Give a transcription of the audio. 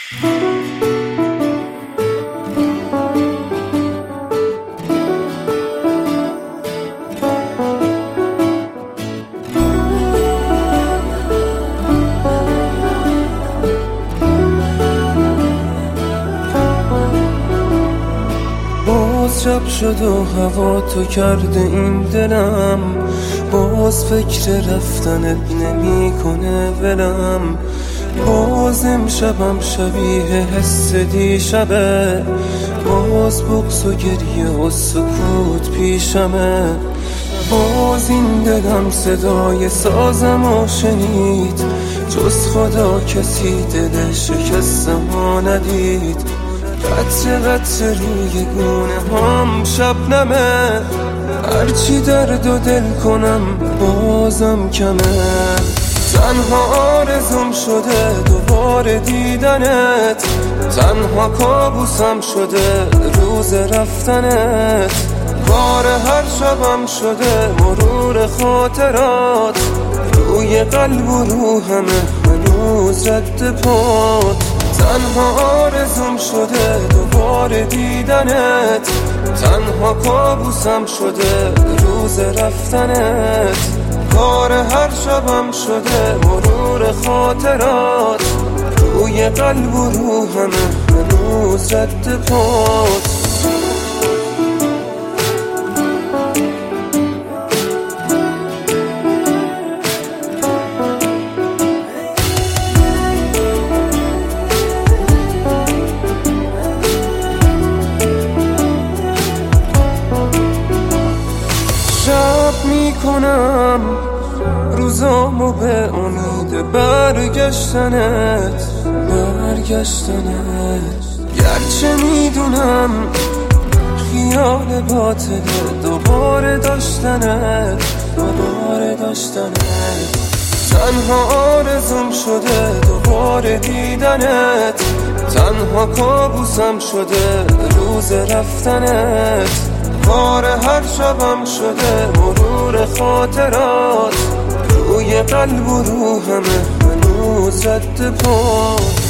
شب شد و هوا تو کرده این دلم، باز فکر رفتنت نمیکنه ولم. باز امشبم شبیه حس دیشبه، باز بغض و گریه و سکوت پیشمه. باز این دلم صدای سازمو شنید، جز خدا کسی دل شکستمو ندید. قطره قطره روی گونه هم شبنمه، هرچی درد و دل کنم بازم کمه. تنها آرزوم شده دوباره دیدنت، تنها کابوسم شده روز رفتنت. بار هر شبم شده مرور خاطرات، روی قلب و روحمه هنوز رد پات. تنها آرزوم شده دوباره دیدنت، تنها کابوسم شده روز رفتنت. کار هر شبم شده مرور خاطرات، روی قلب و روحمه هنوز رد پات. میکنم روزامو به امید برگشتنت. گرچه میدونم خیال باطله دوباره داشتنت. تنها آرزوم شده دوباره دیدنت، تنها کابوسم شده روز رفتنت. بار هر شبم شده مرور خاطرات، روی قلب و روحمه هنوز رد پات.